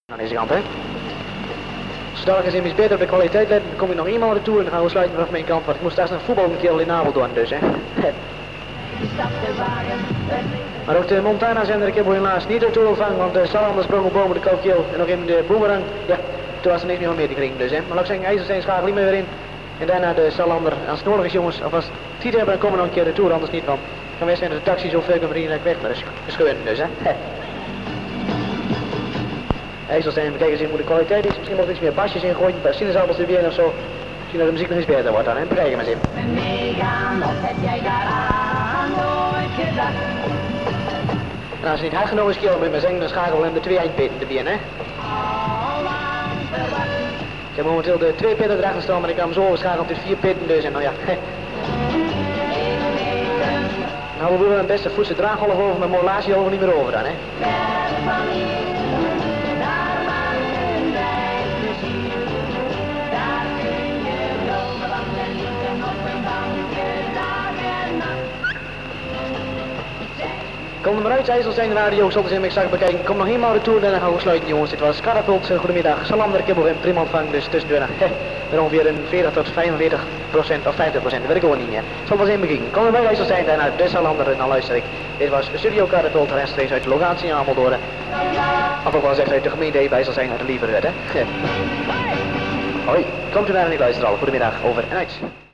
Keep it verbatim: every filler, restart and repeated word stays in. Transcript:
Aan deze kant, hè. Zodat ik eens iets beter op de kwaliteit let, dan kom ik nog eenmaal naartoe en dan gaan we sluiten vanaf mijn kant, want ik moest straks een voetbal een keer in Apeldoorn dus, hè. Maar ook de Montana zijn er, ik heb helaas niet naartoe ontvangen, want de Salander sprong op boven de koukeel en nog in de boemerang, ja, toen was er niks meer van mee te krijgen dus, hè. Maar laat ik zeggen, IJsselstein schakel niet meer weer in. En daarna de Salander, als het nodig is jongens, of als het tijd hebben, dan komen we nog een keer de tour, anders niet, want dan wij zijn de taxi zo ver kunnen rijden weg, maar dat is gewoon dus, hè. IJsselstein, bekijken eens hoe de kwaliteit is, misschien nog iets meer basjes ingooien, bij sinaasappels er weer of zo. Misschien dat de muziek nog iets beter wordt dan, hè. Bekijken maar eens even. Meegaan, of heb jij daaraan nooit gedacht? En als je niet hard genoeg is, kiel, moet je maar zeggen, dan schakelen we hem de twee eindpitten erbij, hè. Ik heb momenteel de twee pitten erachter staan, maar ik kan hem zo overschakelen tot vier pitten dus, en nou ja. Nou, we willen een beste voetse draaggolf over, maar molatie over niet meer over dan, hè. Kom er maar uit, IJsselstein Radio, zult eens in mijn zak bekijken. Kom nog eenmaal de tour en dan gaan we sluiten jongens. Dit was Catapult, goedemiddag. Salander, ik heb een prima ontvang, dus tussendoor met ongeveer een veertig tot vijfenveertig procent of vijftig procent, dat weet ik gewoon niet meer. Het zal wel eens in beginnen. Kom er bij IJsselstein en uit de Salander en dan luister ik. Dit was Studio Catapult, rechtstreeks uit de locatie in Ameldorn. Of ook wel gezegd uit de gemeente bij IJsselstein uit de Lieverwet, hè. Hoi, komt u naar en ik luister al. Goedemiddag, over en uit.